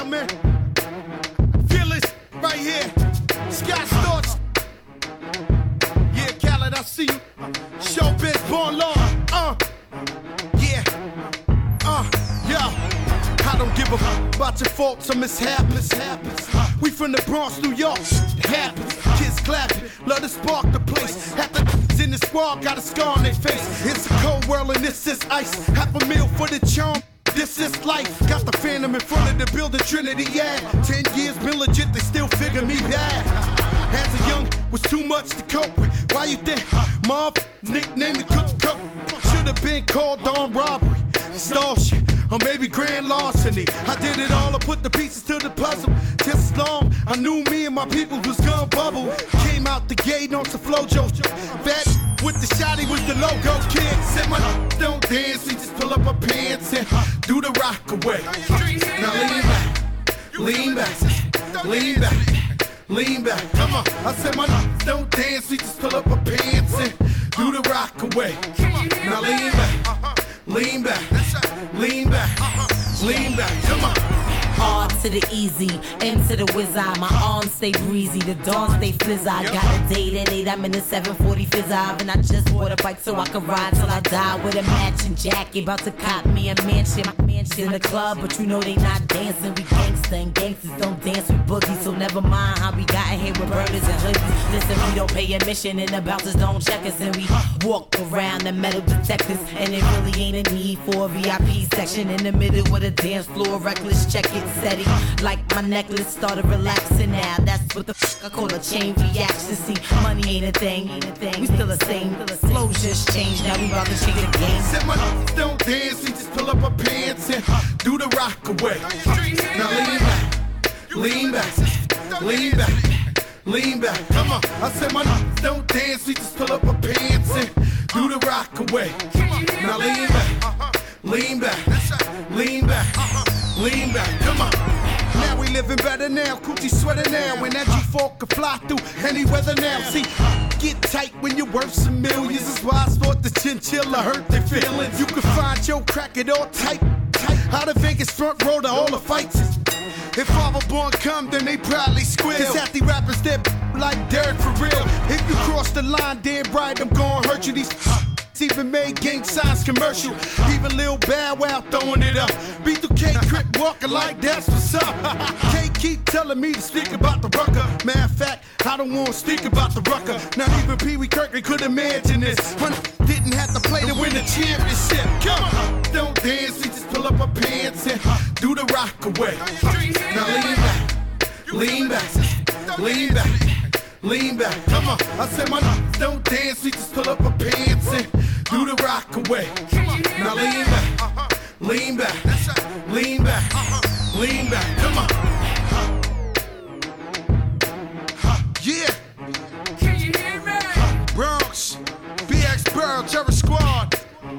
now, man. Fearless, right here. Scott Storch. Yeah, Khaled, I see you. Showbiz, born law. Yeah. I don't give a fuck about your faults or mishaps. We from the Bronx, New York. It happens. Kids clapping, love to spark the place. Half the in the squad got a scar on their face. It's a cold world and this is ice. $500,000 for the charm. This is life. Got the Phantom in front of the building, Trinity, yeah. 10 years been legit, they still figure me bad. As a young, was too much to cope with. Why you think Mob nicknamed the cook? Should've been called on robbery, extortion, or maybe grand larceny. I did it all, I put the pieces to the puzzle. Just as long I knew me and my people was gonna bubble. Came out the gate on some flojo. Fat with the shotty was the logo kid. Said my don't dance, we just pull up our pants and do the rock away. Now lean back, lean back. Come on, I said my don't dance, we just pull up our pants and do the rock away. Now lean back. Come on. R to the easy, M to the wizard. My arms stay breezy, the dawn stay flizz. I got a date at 8, I'm in the 740 fizz. And I just bought a bike so I can ride till I die with a matching jacket. About to cop me a mansion. My mansion in the club, but you know they not dancing. We gangsta and gangsters don't dance with boogies. So never mind how we got in here with burgers and hoodies. Listen, we don't pay admission and the bouncers don't check us. And we walk around the metal detectors. And it really ain't a need for a VIP section in the middle of the dance floor. Reckless, check it. Steady, like my necklace started relaxing now. That's what the fuck I call a chain reaction. See, money ain't a thing. We still the same. Flows just changed. Now we about to change the game. Said my don't dance, we just pull up our pants and do the rock away. Now lean back. Come on, I said my don't dance, we just pull up our pants and do the rock away. Now lean back, come on. Now we living better now, coochie sweater now. And that G4 can fly through any weather now. See, get tight when you're worth some millions. That's why I thought the chinchilla hurt their feelings. You can find your crack it all tight. Out of Vegas front row to all the fights. If Father Born come, then they probably squeal. Cause half the rappers that like dirt for real. If you cross the line, damn right, I'm gonna hurt you. These even made gang signs commercial. Even Lil Bow Wow throwing it up. B2K Crip walking like that's what's up. K keep telling me to speak about the rucker. Matter of fact, I don't want to speak about the rucker. Not even Pee Wee Kirkland could imagine this. When didn't have to play to win the championship. Come on, don't dance, we just pull up our pants and do the rock away. Now lean back. Come on, I said my don't dance, we just pull up our pants and do the rock away. Now lean back. Come on. Yeah. Can you hear me? Bronx, BX Burl, Terror Squad.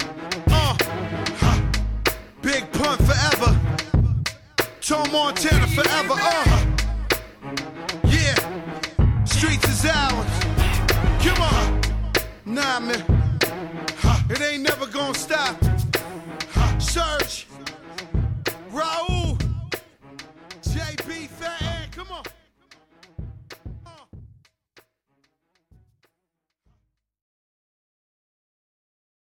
Big Pun forever. Tom Montana forever. Yeah. Streets is ours. Come on. Nah, man. It ain't never gonna stop. Surge. Raul. JB.